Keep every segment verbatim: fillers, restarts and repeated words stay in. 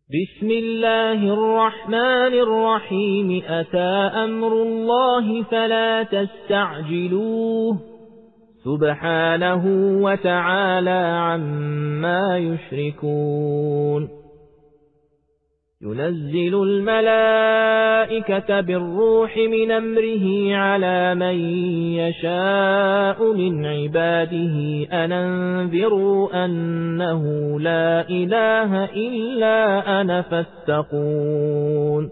بسم الله الرحمن الرحيم أتى أمر الله فلا تستعجلوه سبحانه وتعالى عما يشركون ينزل الملائكة بالروح من أمره على من يشاء من عباده أن أنذروا أنه لا إله إلا أنا فاتقون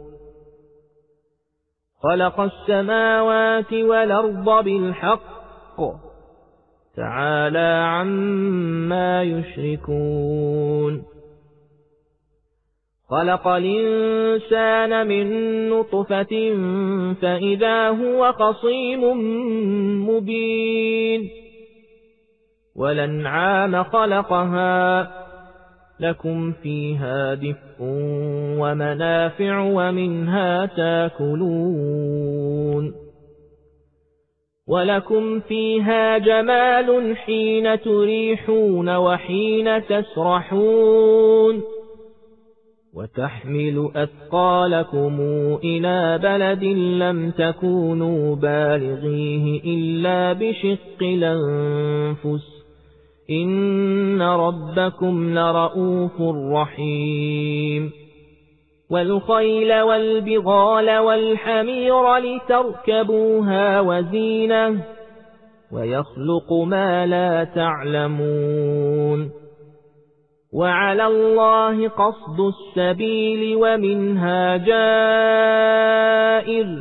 خلق السماوات والأرض بالحق تعالى عما يشركون خلق الإنسان من نطفة فإذا هو خصيم مبين والأنعام خلقها لكم فيها دفء ومنافع ومنها تاكلون ولكم فيها جمال حين تريحون وحين تسرحون وتحمل أثقالكم إلى بلد لم تكونوا بالغيه إلا بشق الأنفس إن ربكم لرؤوف رحيم والخيل والبغال والحمير لتركبوها وزينة ويخلق ما لا تعلمون وعلى الله قصد السبيل ومنها جائر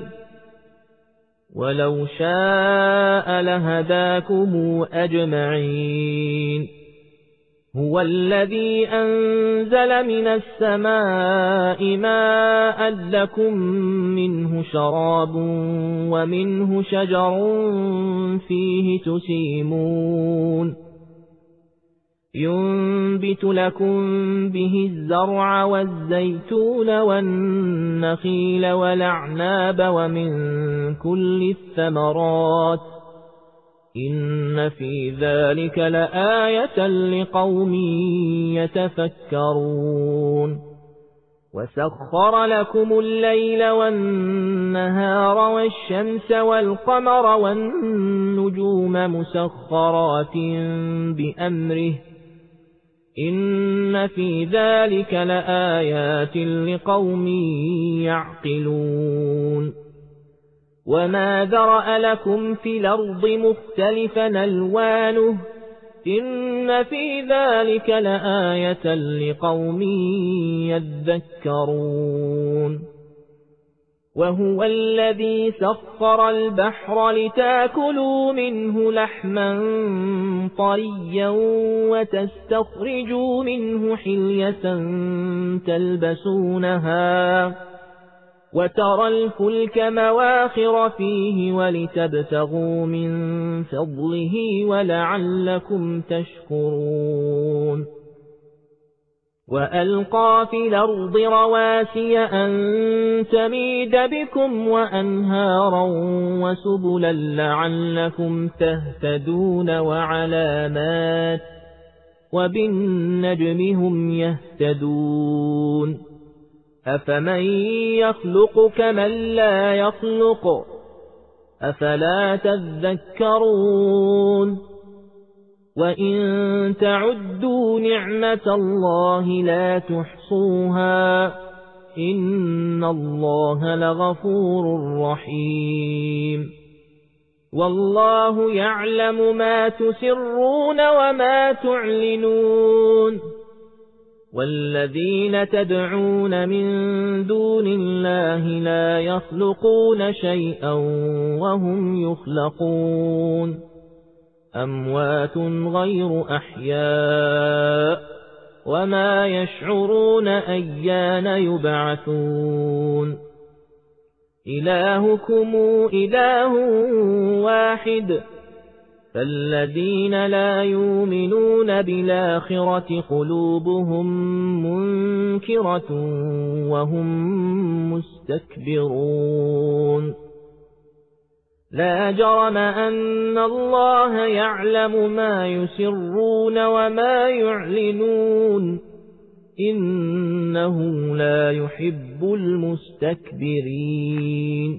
ولو شاء لهداكم أجمعين هو الذي أنزل من السماء ماء لكم منه شراب ومنه شجر فيه تسيمون ينبت لكم به الزرع والزيتون والنخيل والأعناب ومن كل الثمرات إن في ذلك لآية لقوم يتفكرون وسخر لكم الليل والنهار والشمس والقمر والنجوم مسخرات بأمره إن في ذلك لآيات لقوم يعقلون وما ذرأ لكم في الأرض مختلفا ألوانه إن في ذلك لآية لقوم يذكرون وهو الذي سخر البحر لتاكلوا منه لحما طريا وتستخرجوا منه حلية تلبسونها وترى الفلك مواخر فيه ولتبتغوا من فضله ولعلكم تشكرون وألقى في الأرض رواسي أن تميد بكم وأنهارا وسبلا لعلكم تهتدون وعلامات وبالنجم هم يهتدون أفمن يخلق كمن لا يخلق أفلا تذكرون وإن تعدوا نعمة الله لا تحصوها إن الله لغفور رحيم والله يعلم ما تسرون وما تعلنون والذين تدعون من دون الله لا يخلقون شيئا وهم يخلقون أموات غير أحياء وما يشعرون أيان يبعثون إلهكم إله واحد فالذين لا يؤمنون بالآخرة قلوبهم منكرة وهم مستكبرون لا جرم أن الله يعلم ما يسرون وما يعلنون إنه لا يحب المستكبرين.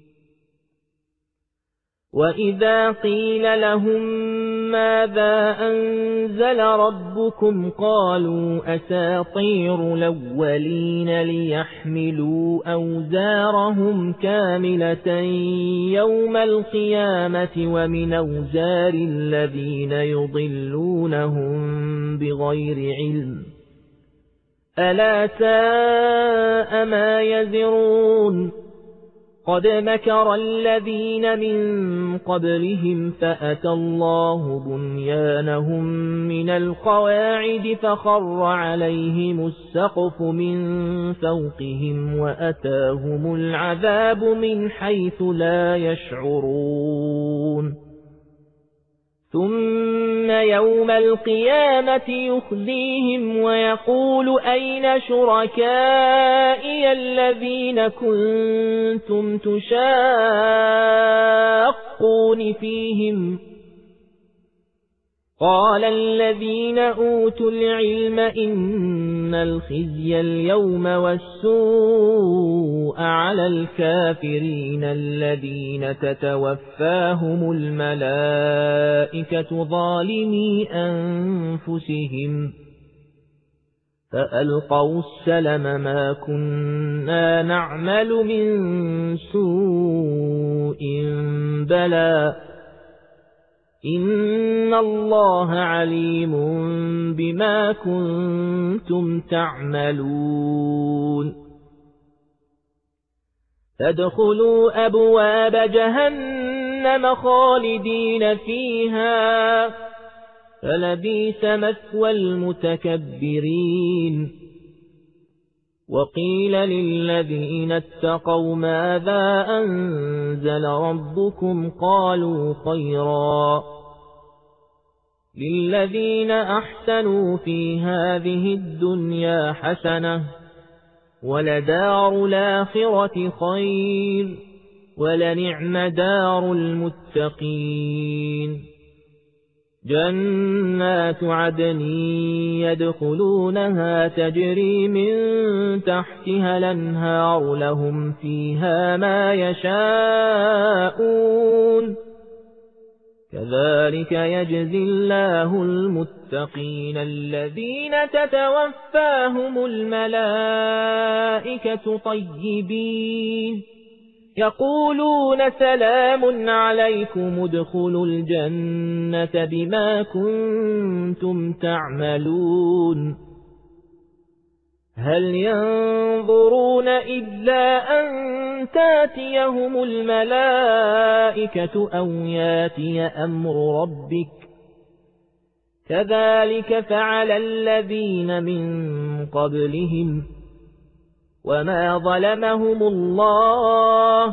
وإذا قيل لهم ماذا أنزل ربكم قالوا أساطير الأولين ليحملوا أوزارهم كاملة يوم القيامة ومن أوزار الذين يضلونهم بغير علم ألا ساء ما يزرون. قد مكر الذين من قبلهم فأتى الله بنيانهم من القواعد فخر عليهم السقف من فوقهم وأتاهم العذاب من حيث لا يشعرون. ثم يوم القيامة يخزيهم ويقول أين شركائي الذين كنتم تشاقون فيهم قال الذين أوتوا العلم إن الخزي اليوم والسوء على الكافرين الذين تتوفاهم الملائكة ظالمي أنفسهم فألقوا السلم ما كنا نعمل من سوء بلى إن الله عليم بما كنتم تعملون. فادخلوا أبواب جهنم خالدين فيها فلبئس مثوى المتكبرين. وقيل للذين اتقوا ماذا أنزل ربكم قالوا خيرا للذين أحسنوا في هذه الدنيا حسنة ولدار الآخرة خير ولنعم دار المتقين. جنات عدن يدخلونها تجري من تحتها الأنهار لهم فيها ما يشاءون كذلك يجزي الله المتقين الذين تتوفاهم الملائكة طيبين يقولون سلام عليكم ادخلوا الجنة بما كنتم تعملون. هل ينظرون إلا أن تاتيهم الملائكة أو ياتي أمر ربك كذلك فعل الذين من قبلهم وما ظلمهم الله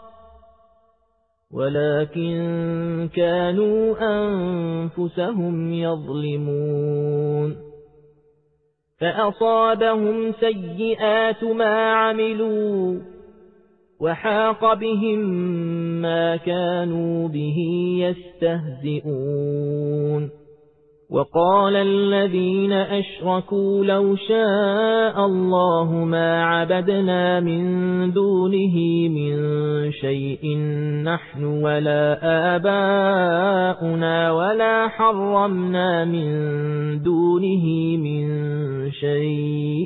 ولكن كانوا أنفسهم يظلمون. فأصابهم سيئات ما عملوا وحاق بهم ما كانوا به يستهزئون. وقال الذين أشركوا لو شاء الله ما عبدنا من دونه من شيء نحن ولا آباؤنا ولا حرمنا من دونه من شيء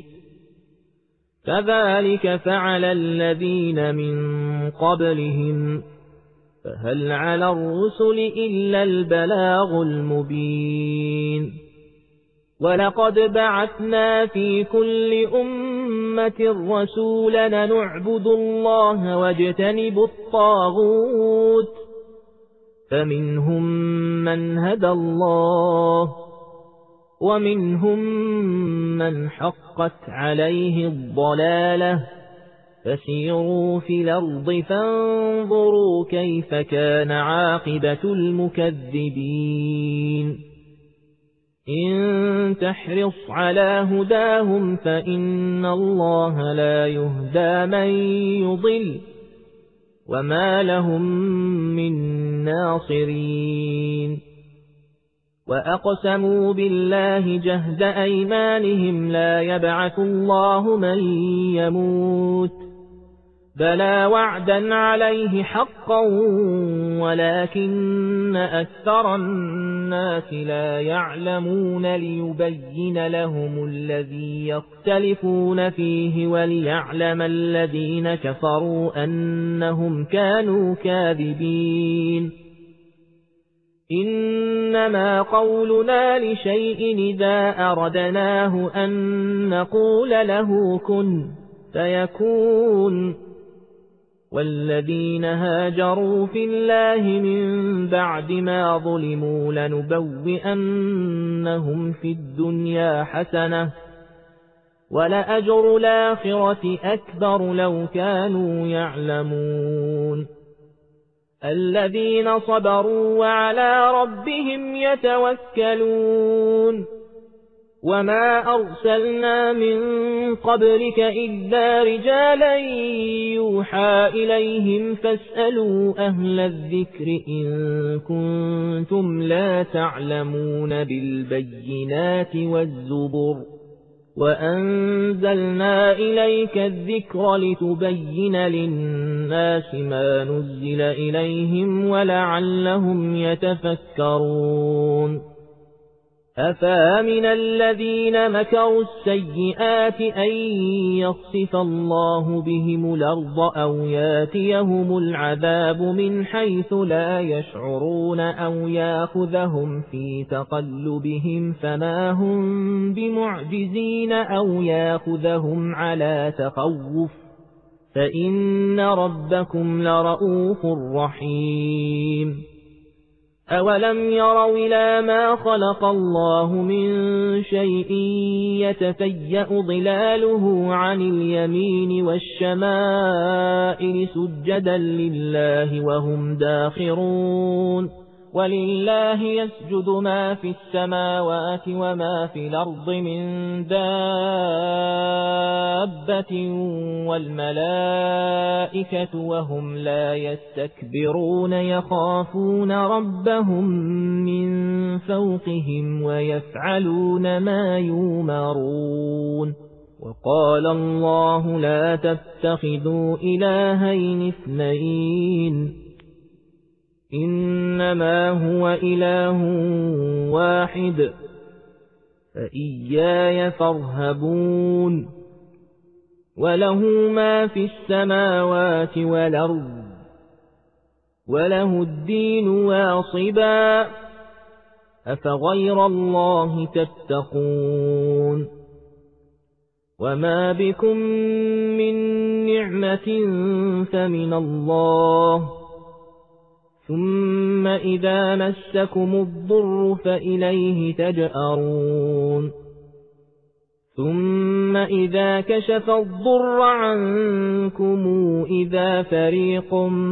كذلك فعل الذين من قبلهم فهل على الرسل إلا البلاغ المبين. ولقد بعثنا في كل أمة رسولا نعبد الله واجتنب الطاغوت فمنهم من هدى الله ومنهم من حقت عليه الضلالة فسيروا في الأرض فانظروا كيف كان عاقبة المكذبين. إن تحرص على هداهم فإن الله لا يهدى من يضل وما لهم من ناصرين. وأقسموا بالله جهد أيمانهم لا يبعث الله من يموت بلى وعدا عليه حقا ولكن أكثر الناس لا يعلمون ليبين لهم الذي يختلفون فيه وليعلم الذين كفروا أنهم كانوا كاذبين إنما قولنا لشيء إذا أردناه أن نقول له كن فيكون والذين هاجروا في الله من بعد ما ظلموا لنبوئنهم في الدنيا حسنة ولأجر الآخرة أكبر لو كانوا يعلمون الذين صبروا وعلى ربهم يتوكلون وما أرسلنا من قبلك إلا رجالا يوحى إليهم فاسألوا أهل الذكر إن كنتم لا تعلمون بالبينات والزبر وأنزلنا إليك الذكر لتبين للناس ما نزل إليهم ولعلهم يتفكرون أفامن الذين مكروا السيئات أن يخسف الله بهم الأرض أو ياتيهم العذاب من حيث لا يشعرون أو يأخذهم في تقلبهم فما هم بمعجزين أو يأخذهم على تخوف فإن ربكم لرؤوف رحيم أولم يروا إلى ما خلق الله من شيء يتفيأ ظلاله عن اليمين والشمائل سجدا لله وهم داخرون ولله يسجد ما في السماوات وما في الأرض من دابة والملائكة وهم لا يستكبرون يخافون ربهم من فوقهم ويفعلون ما يؤمرون وقال الله لا تتخذوا إلهين اثنين إنما هو إله واحد فإياي فارهبون وله ما في السماوات والأرض وله الدين واصبا أفغير الله تتقون وما بكم من نعمة فمن الله ثم إذا مسكم الضر فإليه تجأرون ثم إذا كشف الضر عنكم إذا فريق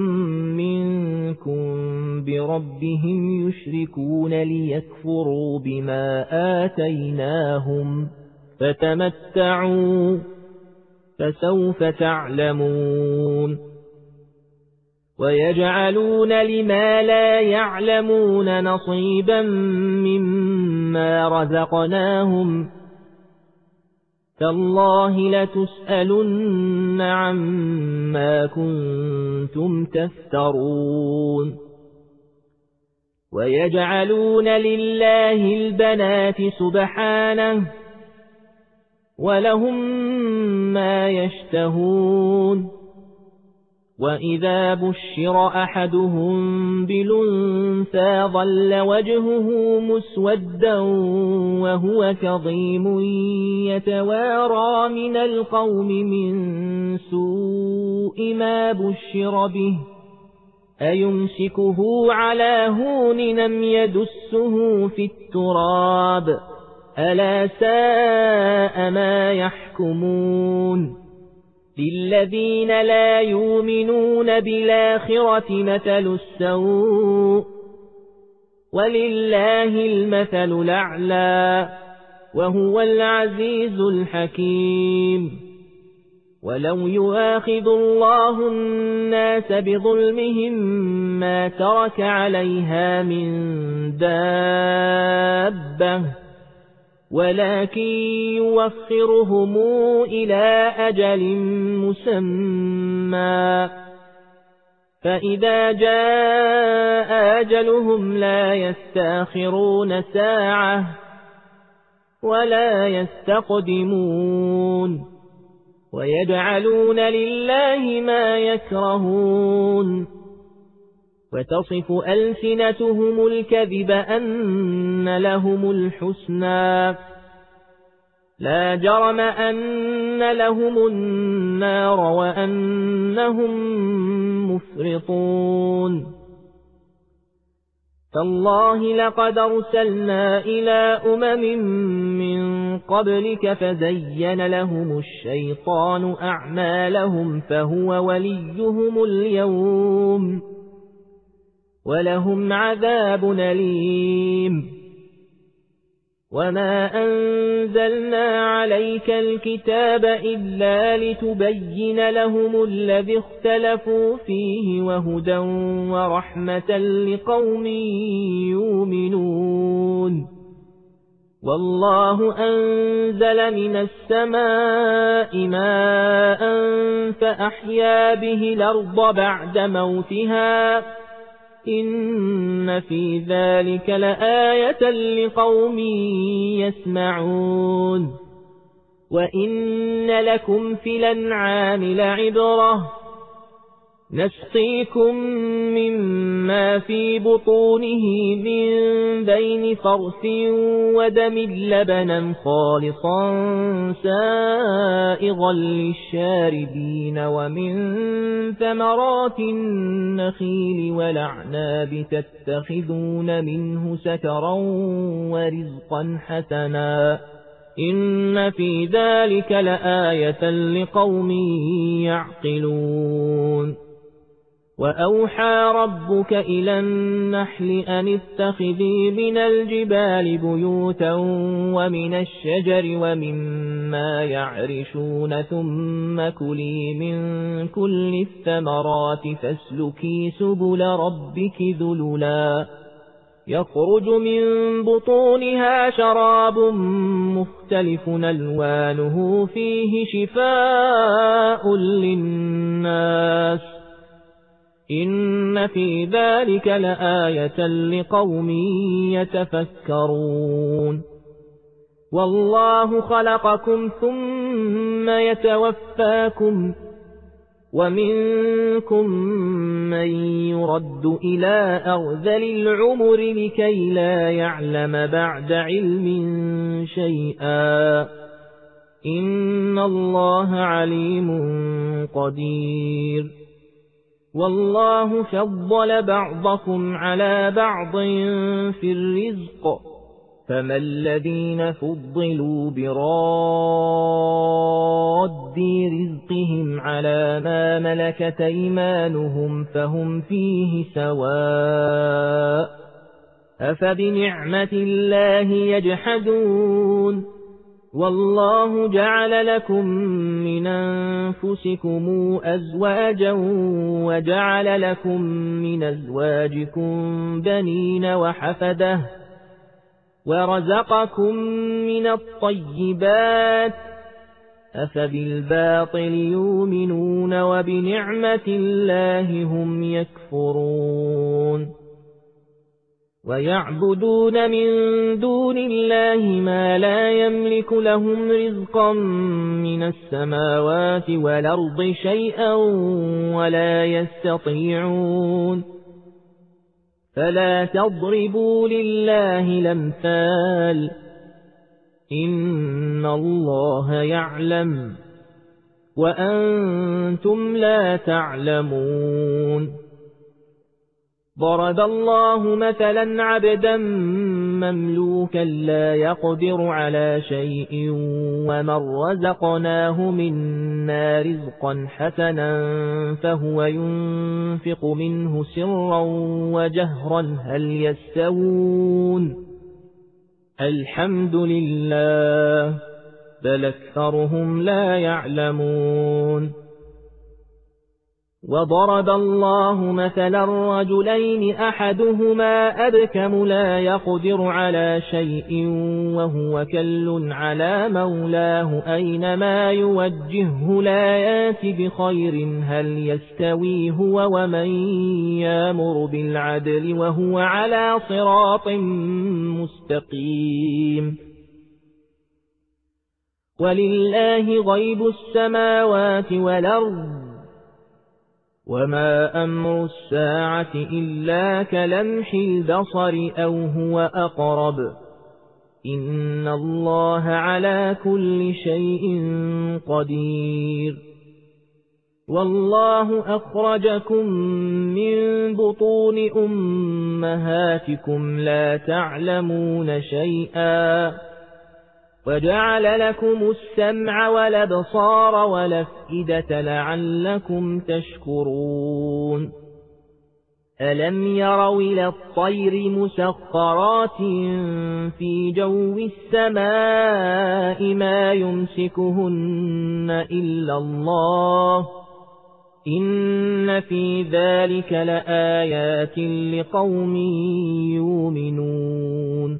منكم بربهم يشركون ليكفروا بما آتيناهم فتمتعوا فسوف تعلمون ويجعلون لما لا يعلمون نصيبا مما رزقناهم تالله لتسألن عما كنتم تفترون ويجعلون لله البنات سبحانه ولهم ما يشتهون وإذا بشر أحدهم بالأنثى ظل وجهه مسودا وهو كظيم يتوارى من القوم من سوء ما بشر به أيمسكه على هون أم يدسه في التراب ألا ساء ما يحكمون للذين لا يؤمنون بالآخرة مثل السوء ولله المثل الأعلى وهو العزيز الحكيم ولو يؤاخذ الله الناس بظلمهم ما ترك عليها من دابة ولكن يوخرهم إلى أجل مسمى فإذا جاء أجلهم لا يستأخرون ساعة ولا يستقدمون ويجعلون لله ما يكرهون وتصف ألسنتهم الكذب أن لهم الحسنى لا جرم أن لهم النار وأنهم مفرطون تالله لقد أرسلنا إلى أمم من قبلك فزين لهم الشيطان أعمالهم فهو وليهم اليوم ولهم عذاب أليم وما أنزلنا عليك الكتاب إلا لتبين لهم الذي اختلفوا فيه وهدى ورحمة لقوم يؤمنون والله أنزل من السماء ماء فأحيا به الأرض بعد موتها إن في ذلك لآية لقوم يسمعون وإن لكم في الأنعام لعبرة نسقيكم مما في بطونه من بين فرث ودم لبنا خالصا سائغا للشاربين ومن ثمرات النخيل والأعناب تتخذون منه سكرا ورزقا حسنا إن في ذلك لآية لقوم يعقلون وأوحى ربك إلى النحل أن اتخذي من الجبال بيوتا ومن الشجر ومما يعرشون ثم كلي من كل الثمرات فاسلكي سبل ربك ذللا يخرج من بطونها شراب مختلف ألوانه فيه شفاء للناس إن في ذلك لآية لقوم يتفكرون والله خلقكم ثم يتوفاكم ومنكم من يرد إلى أرذل العمر لكي لا يعلم بعد علم شيئا إن الله عليم قدير والله فضل بعضكم على بعض في الرزق فما الذين فضلوا براد رزقهم على ما ملكت أيمانهم فهم فيه سواء أفبنعمة الله يجحدون والله جعل لكم من أنفسكم أزواجا وجعل لكم من أزواجكم بنين وحفدة ورزقكم من الطيبات أفبالباطل يؤمنون وبنعمة الله هم يكفرون ويعبدون من دون الله ما لا يملك لهم رزقا من السماوات والأرض شيئا ولا يستطيعون فلا تضربوا لله الأمثال إن الله يعلم وأنتم لا تعلمون ضرب الله مثلا عبدا مملوكا لا يقدر على شيء ومن رزقناه منا رزقا حسنا فهو ينفق منه سرا وجهرا هل يستوون الحمد لله بل أكثرهم لا يعلمون. وضرب الله مثلا رجلين أحدهما أبكم لا يقدر على شيء وهو كل على مولاه أينما يوجهه لا يات بخير هل يستوي هو ومن يأمر بالعدل وهو على صراط مستقيم. ولله غيب السماوات والأرض وما أمر الساعة إلا كلمح البصر أو هو أقرب إن الله على كل شيء قدير. والله أخرجكم من بطون أمهاتكم لا تعلمون شيئا وجعل لكم السمع والأبصار والأفئدة لعلكم تشكرون. ألم يروا إلى الطير مسخرات في جو السماء ما يمسكهن إلا الله إن في ذلك لآيات لقوم يؤمنون.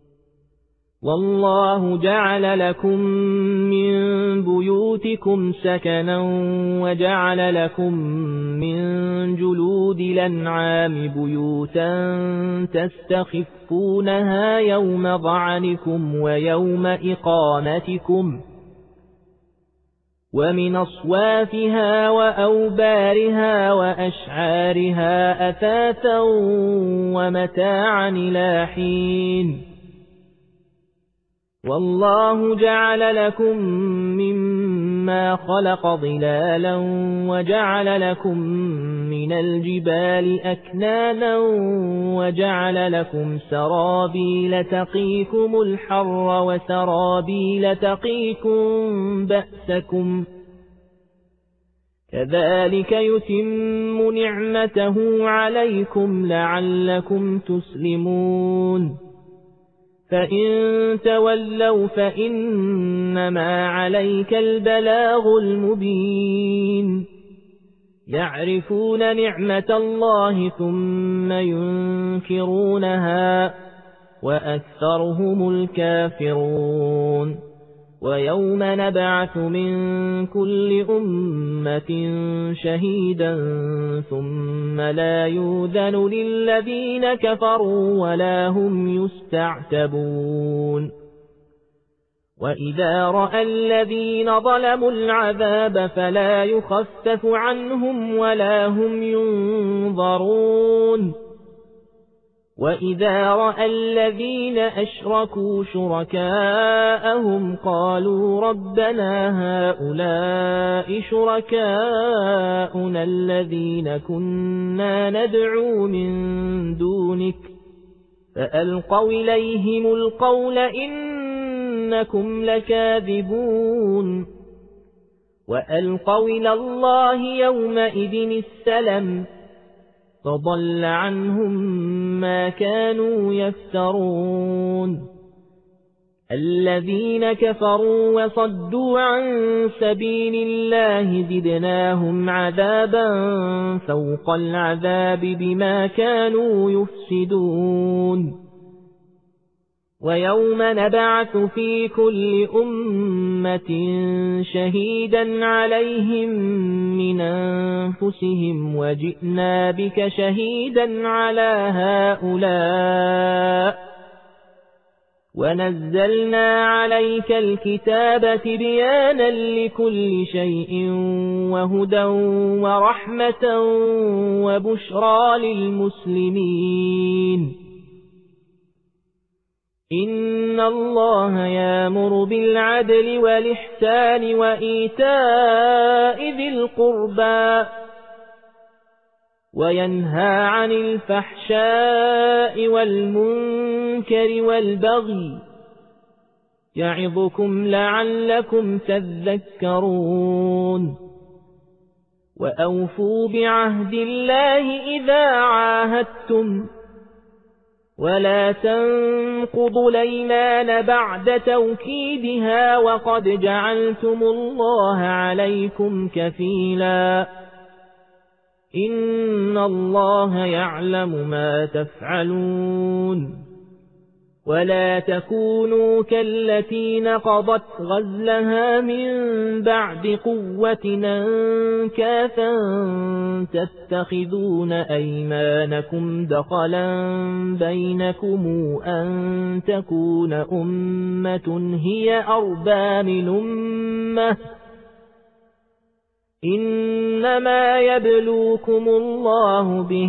والله جعل لكم من بيوتكم سكنا وجعل لكم من جلود الأنعام بيوتا تستخفونها يوم ظعنكم ويوم إقامتكم ومن أصوافها وأوبارها وأشعارها أثاثا ومتاعا إلى حين. والله جعل لكم مما خلق ظلالا وجعل لكم من الجبال أكنانا وجعل لكم سرابيل تقيكم الحر وسرابيل تقيكم بأسكم كذلك يتم نعمته عليكم لعلكم تسلمون. فإن تولوا فإنما عليك البلاغ المبين. يعرفون نعمة الله ثم ينكرونها وأكثرهم الكافرون. ويوم نبعث من كل أمة شهيدا ثم لا يؤذن للذين كفروا ولا هم يستعتبون. وإذا رأى الذين ظلموا العذاب فلا يخفف عنهم ولا هم ينظرون. وإذا رأى الذين أشركوا شركاءهم قالوا ربنا هؤلاء شركاؤنا الذين كنا ندعو من دونك فألقوا إليهم القول إنكم لكاذبون. وألقوا إلى الله يومئذ السلم فضل عنهم ما كانوا يفترون. الذين كفروا وصدوا عن سبيل الله زدناهم عذابا فوق العذاب بما كانوا يفسدون. ويوم نبعث في كل أمة شهيدا عليهم من أنفسهم وجئنا بك شهيدا على هؤلاء ونزلنا عليك الكتاب تبيانا لكل شيء وهدى ورحمة وبشرى للمسلمين. إن الله يأمر بالعدل والإحسان وإيتاء ذي القربى وينهى عن الفحشاء والمنكر والبغي يعظكم لعلكم تذكرون. وأوفوا بعهد الله إذا عاهدتم ولا تنقضوا الأيمان بعد توكيدها وقد جعلتم الله عليكم كفيلا إن الله يعلم ما تفعلون ولا تكونوا كالتي نقضت غزلها من بعد قوة أنكاثا تتخذون أيمانكم دخلا بينكم أن تكون أمة هي أربى من أمة إنما يبلوكم الله به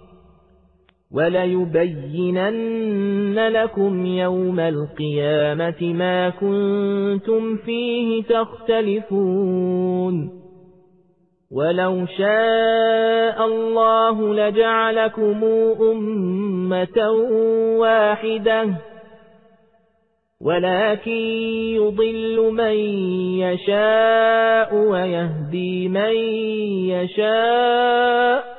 وليبينن لكم يوم القيامة ما كنتم فيه تختلفون ولو شاء الله لجعلكم أمة واحدة ولكن يضل من يشاء ويهدي من يشاء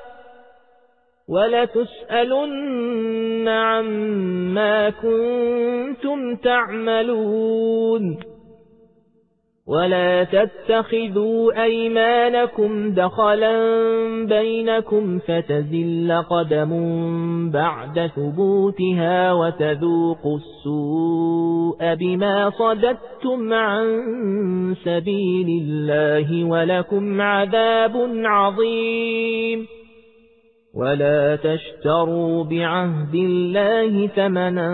ولتسألن عما كنتم تعملون ولا تتخذوا أيمانكم دخلا بينكم فتزل قدم بعد ثبوتها وتذوقوا السوء بما صددتم عن سبيل الله ولكم عذاب عظيم ولا تشتروا بعهد الله ثمنا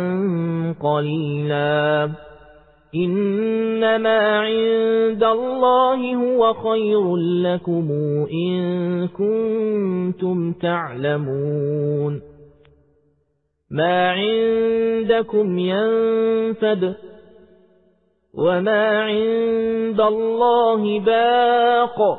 قليلا إنما عند الله هو خير لكم إن كنتم تعلمون ما عندكم ينفد وما عند الله باق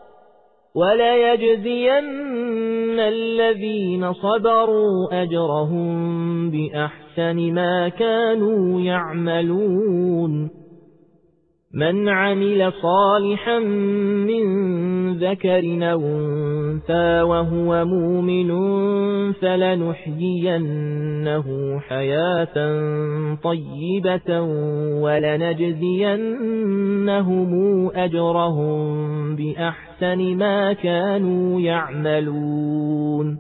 وليجزين الذين صبروا أجرهم بأحسن ما كانوا يعملون من عمل صالحا من ذكر أو أنثى وهو مؤمن فلنحيينه حياة طيبة ولنجزينهم أجرهم بأحسن ما كانوا يعملون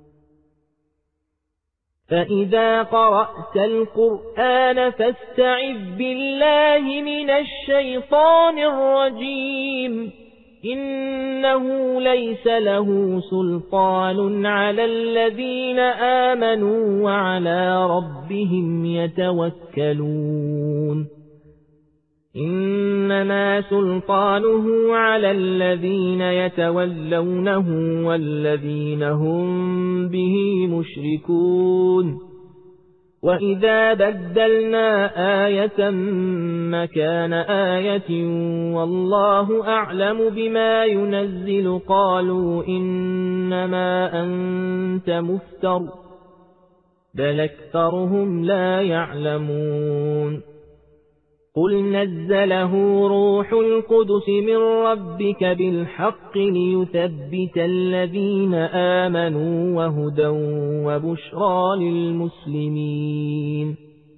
فإذا قرأت القرآن فاستعذ بالله من الشيطان الرجيم إنه ليس له سلطان على الذين آمنوا وعلى ربهم يتوكلون إنما سلطانه على الذين يتولونه والذين هم به مشركون وإذا بدلنا آية مكان آية والله أعلم بما ينزل قالوا إنما أنت مفتر بل أكثرهم لا يعلمون قل نزله روح القدس من ربك بالحق ليثبت الذين آمنوا وهدى وبشرى للمسلمين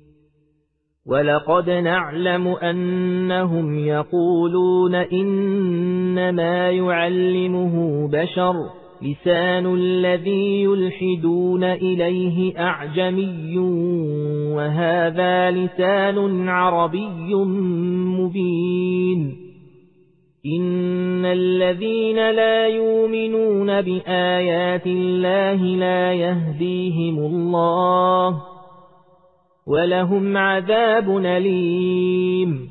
ولقد نعلم أنهم يقولون إنما يعلمه بشر لسان الذي يلحدون إليه أعجمي وهذا لسان عربي مبين إن الذين لا يؤمنون بآيات الله لا يهديهم الله ولهم عذاب أليم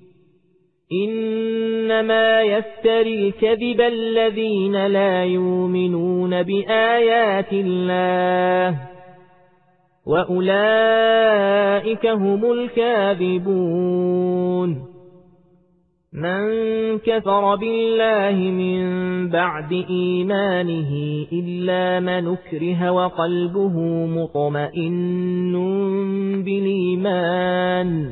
إنما يفتري الكذب الذين لا يؤمنون بآيات الله وأولئك هم الكاذبون من كفر بالله من بعد إيمانه إلا من أكره وقلبه مطمئن بالإيمان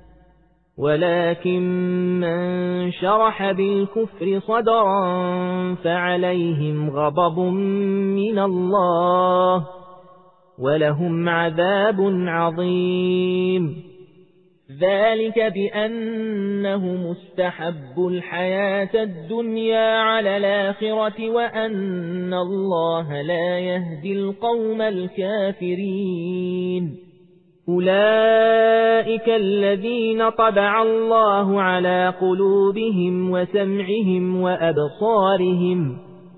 ولكن من شرح بالكفر صدرا فعليهم غضب من الله ولهم عذاب عظيم. ذلك بأنهم استحبوا الحياة الدنيا على الآخرة وأن الله لا يهدي القوم الكافرين. أولئك الذين طبع الله على قلوبهم وسمعهم وأبصارهم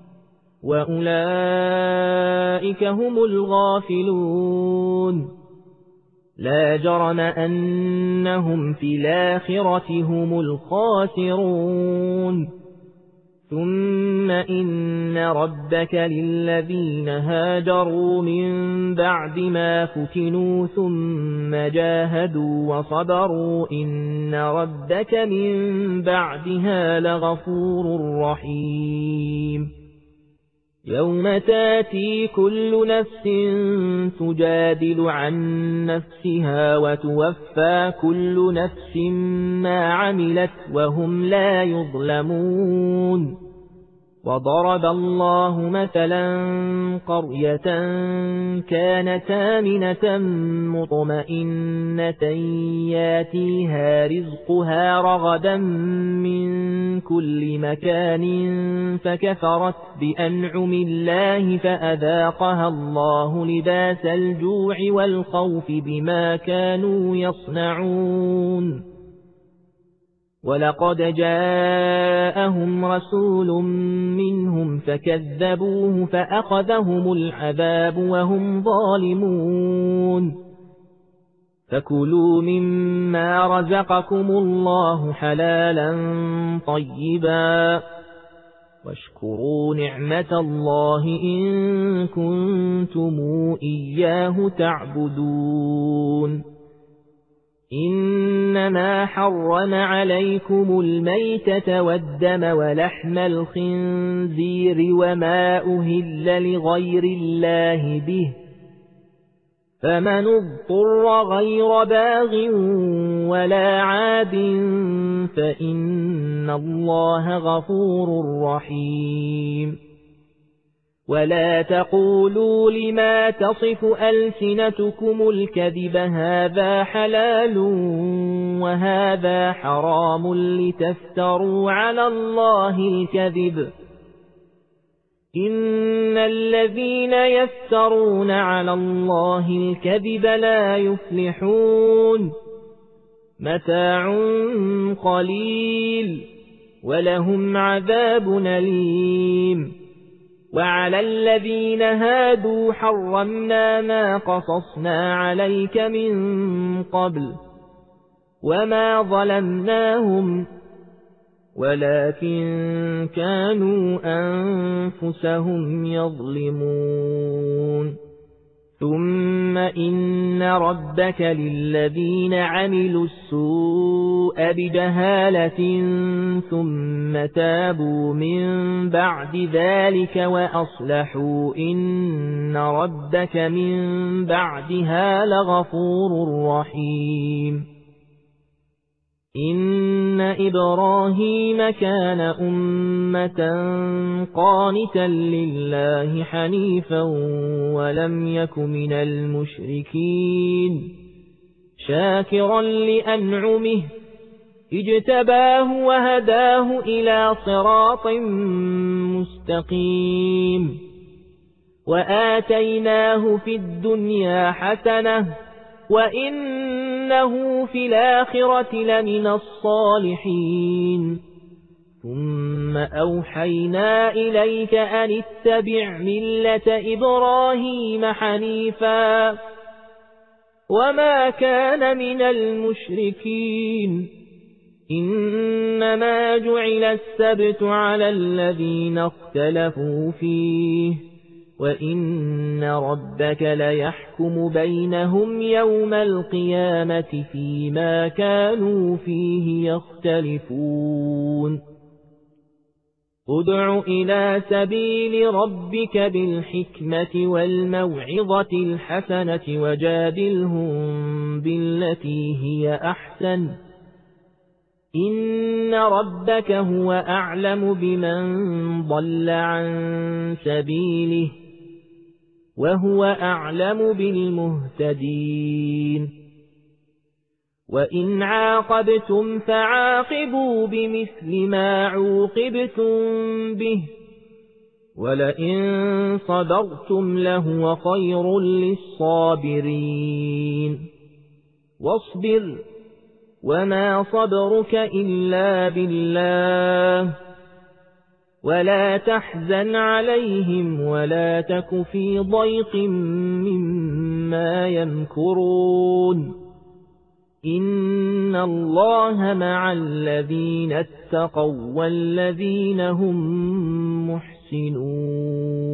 وأولئك هم الغافلون. لا جرم أنهم في الآخرة هم الخاسرون. ثم إن ربك للذين هاجروا من بعد ما فتنوا ثم جاهدوا وصبروا إن ربك من بعدها لغفور رحيم. يوم تاتي كل نفس تجادل عن نفسها وتوفى كل نفس ما عملت وهم لا يظلمون. وضرب الله مثلا قرية كانت آمنة مطمئنة ياتيها رزقها رغدا من كل مكان فكفرت بأنعم الله فأذاقها الله لباس الجوع والخوف بما كانوا يصنعون. ولقد جاءهم رسول منهم فكذبوه فأخذهم العذاب وهم ظالمون. فكلوا مما رزقكم الله حلالا طيبا واشكروا نعمة الله إن كنتم إياه تعبدون. إنما حرم عليكم الميتة والدم ولحم الخنزير وما أهل لغير الله به فمن اضطر غير باغ ولا عاد فإن الله غفور رحيم. ولا تقولوا لما تصف ألسنتكم الكذب هذا حلال وهذا حرام لتفتروا على الله الكذب. إن الذين يفترون على الله الكذب لا يفلحون. متاع قليل ولهم عذاب أليم. وعلى الذين هادوا حرمنا ما قصصنا عليك من قبل وما ظلمناهم ولكن كانوا أنفسهم يظلمون. ثم إن ربك للذين عملوا السوء بجهالة ثم تابوا من بعد ذلك وأصلحوا إن ربك من بعدها لغفور رحيم. إن إبراهيم كان أمة قانتا لله حنيفا ولم يك من المشركين شاكرا لأنعمه اجتباه وهداه إلى صراط مستقيم. وآتيناه في الدنيا حسنة وإنه في الآخرة لمن الصالحين. ثم أوحينا إليك أن اتبع ملة إبراهيم حنيفا وما كان من المشركين. إنما جعل السبت على الذين اختلفوا فيه وإن ربك ليحكم بينهم يوم القيامة فيما كانوا فيه يختلفون. ادع إلى سبيل ربك بالحكمة والموعظة الحسنة وجادلهم بالتي هي أحسن إن ربك هو أعلم بمن ضل عن سبيله وهو أعلم بالمهتدين وإن عاقبتم فعاقبوا بمثل ما عوقبتم به ولئن صبرتم لهو خير للصابرين واصبر وما صبرك إلا بالله ولا تحزن عليهم ولا تك في ضيق مما يمكرون إن الله مع الذين اتقوا والذين هم محسنون